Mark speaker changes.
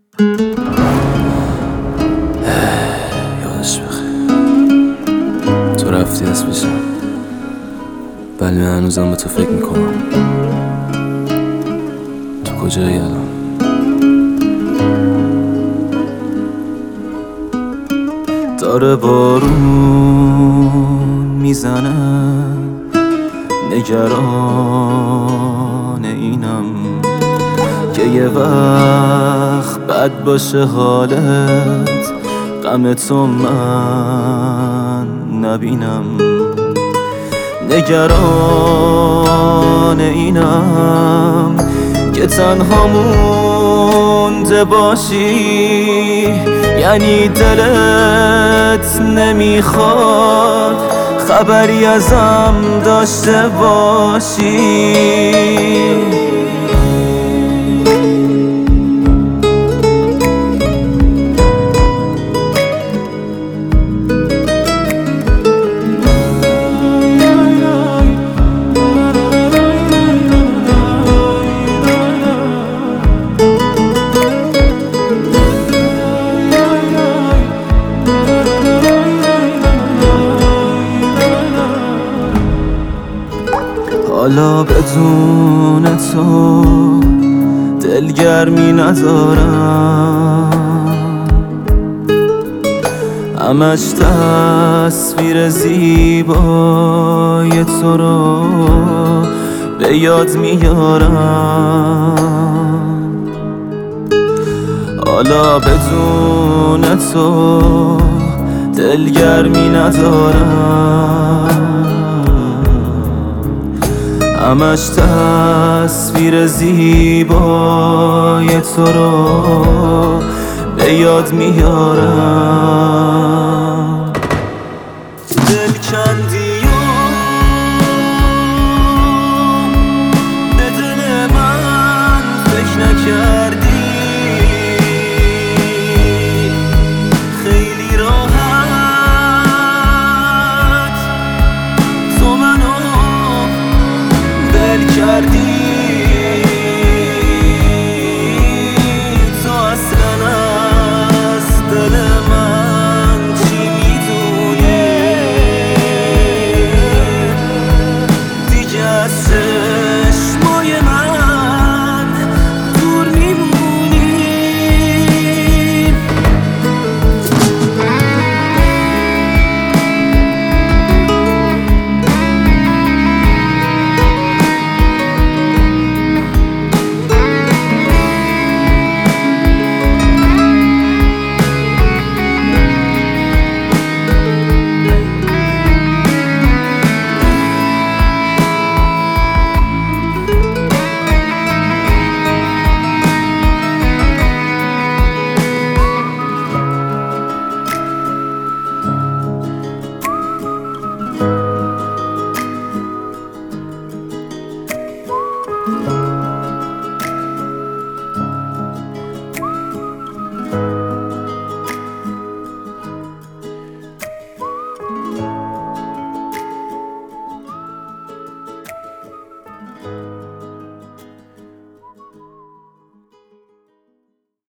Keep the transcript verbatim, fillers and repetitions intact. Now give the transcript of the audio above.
Speaker 1: یادش بخیر. تو رفتی از پیشم، ولی من هنوزم به تو فکر میکنم. تو کجایی الان؟ داره بارون میزنه، نگران اینم که یه وقت بد باشه حالت، غم تو من نبینم. نگران اینم که تنها مونده باشی، یعنی دلت نمیخواد خبری ازم داشته باشی. حالا بدون تو دلگرمی ندارم، همش تصویر زیبای تو رو به یاد میارم. حالا بدون تو دلگرمی ندارم، همش تصویر زیبای تو رو به یاد میارم. دل کندی